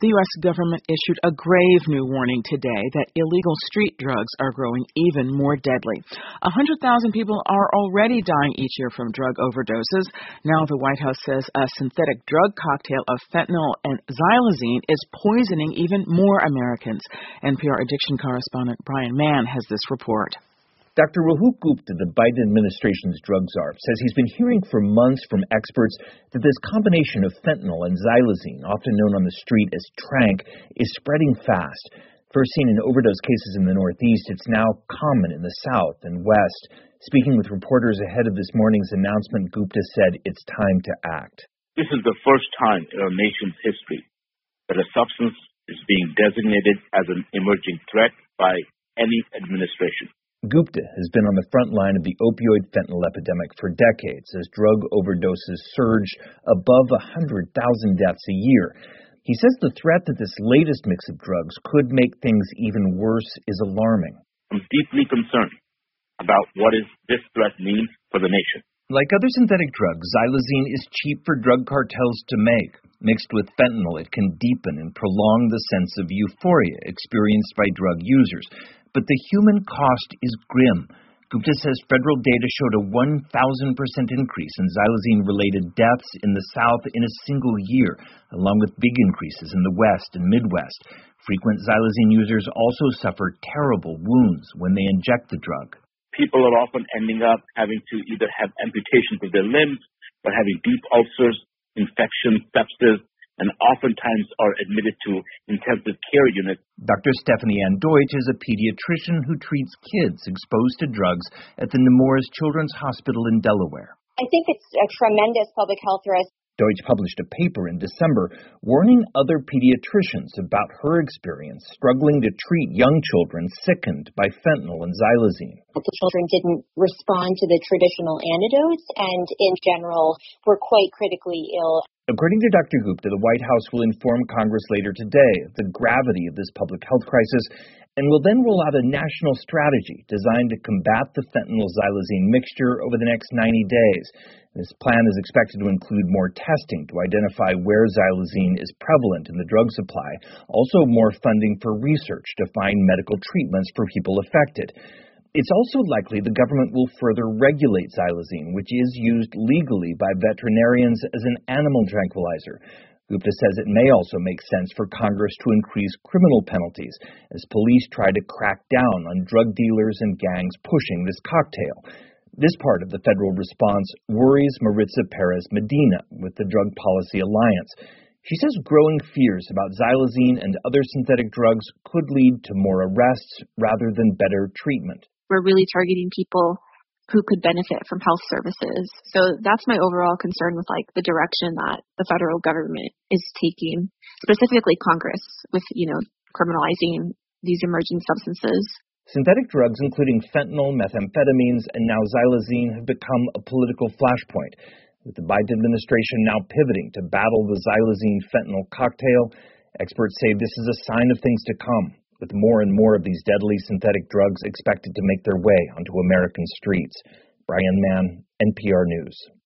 The U.S. government issued a grave new warning today that illegal street drugs are growing even more deadly. 100,000 people are already dying each year from drug overdoses. Now the White House says a synthetic drug cocktail of fentanyl and xylazine is poisoning even more Americans. NPR addiction correspondent Brian Mann has this report. Dr. Rahul Gupta, the Biden administration's drug czar, says he's been hearing for months from experts that this combination of fentanyl and xylazine, often known on the street as tranq, is spreading fast. First seen in overdose cases in the Northeast, it's now common in the South and West. Speaking with reporters ahead of this morning's announcement, Gupta said it's time to act. This is the first time in our nation's history that a substance is being designated as an emerging threat by any administration. Gupta has been on the front line of the opioid fentanyl epidemic for decades as drug overdoses surge above 100,000 deaths a year. He says the threat that this latest mix of drugs could make things even worse is alarming. I'm deeply concerned about what this threat means for the nation. Like other synthetic drugs, xylazine is cheap for drug cartels to make. Mixed with fentanyl, it can deepen and prolong the sense of euphoria experienced by drug users. But the human cost is grim. Gupta says federal data showed a 1,000% increase in xylazine-related deaths in the South in a single year, along with big increases in the West and Midwest. Frequent xylazine users also suffer terrible wounds when they inject the drug. People are often ending up having to either have amputations of their limbs or having deep ulcers, infections, sepsis, and oftentimes are admitted to intensive care units. Dr. Stephanie Ann Deutsch is a pediatrician who treats kids exposed to drugs at the Nemours Children's Hospital in Delaware. I think it's a tremendous public health risk. Deutsch published a paper in December warning other pediatricians about her experience struggling to treat young children sickened by fentanyl and xylazine. The children didn't respond to the traditional antidotes and, in general, were quite critically ill. According to Dr. Gupta, the White House will inform Congress later today of the gravity of this public health crisis and will then roll out a national strategy designed to combat the fentanyl-xylazine mixture over the next 90 days. This plan is expected to include more testing to identify where xylazine is prevalent in the drug supply, also more funding for research to find medical treatments for people affected. It's also likely the government will further regulate xylazine, which is used legally by veterinarians as an animal tranquilizer. Gupta says it may also make sense for Congress to increase criminal penalties as police try to crack down on drug dealers and gangs pushing this cocktail. This part of the federal response worries Maritza Perez Medina with the Drug Policy Alliance. She says growing fears about xylazine and other synthetic drugs could lead to more arrests rather than better treatment. We're really targeting people who could benefit from health services. So that's my overall concern with the direction that the federal government is taking, specifically Congress, with, criminalizing these emerging substances. Synthetic drugs, including fentanyl, methamphetamines, and now xylazine, have become a political flashpoint. With the Biden administration now pivoting to battle the xylazine-fentanyl cocktail, experts say this is a sign of things to come, with more and more of these deadly synthetic drugs expected to make their way onto American streets. Brian Mann, NPR News.